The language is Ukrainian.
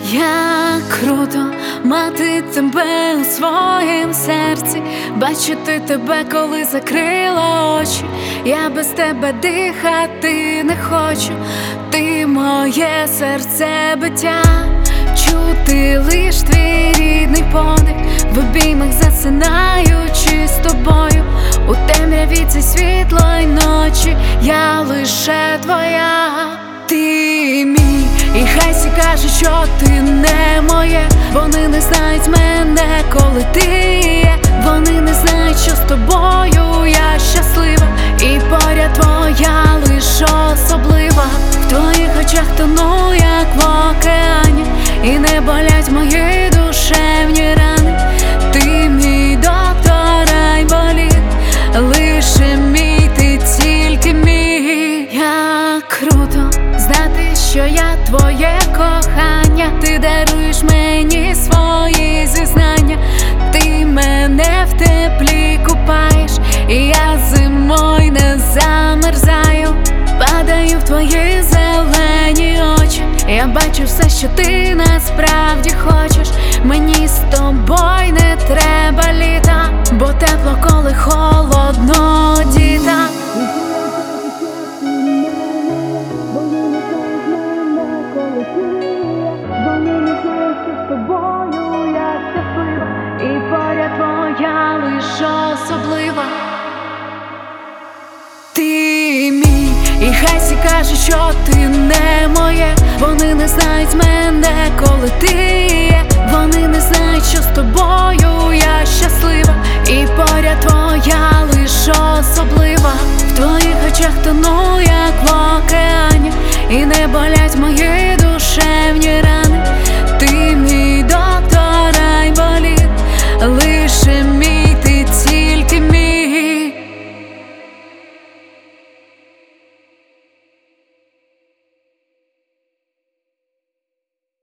Як круто мати тебе у своїм серці, бачити тебе, коли закрила очі. Я без тебе дихати не хочу, ти моє серцебиття, чути лиш твій рідний подих, в обіймах засинаючи з тобою. У темряві цей світлої ночі я лише твоя. Ти мій, і хай всі кажуть, що ти не моє. Вони не знають мене, коли ти є. Вони не знають, що з тобою я щаслива, і поряд твоя лиш особлива. В твоїх очах тону, як в океані, і не болять мої душевні рани. Ти мій доктор, айболіт, лише мій, ти тільки мій. Як круто знати, що я твоє кохання. Ти даруєш мені свої зізнання. Ти мене в теплі купаєш, і я зимою не замерзаю. Падаю в твої зелені очі, я бачу все, що ти насправді хочеш. Мені з тобою не треба літа, бо тепло, коли холодно, діта. І поряд твоя лиш особлива. Ти мій, і хай всі кажуть, що ти не моє. Вони не знають мене, коли ти є. Вони не знають, що з тобою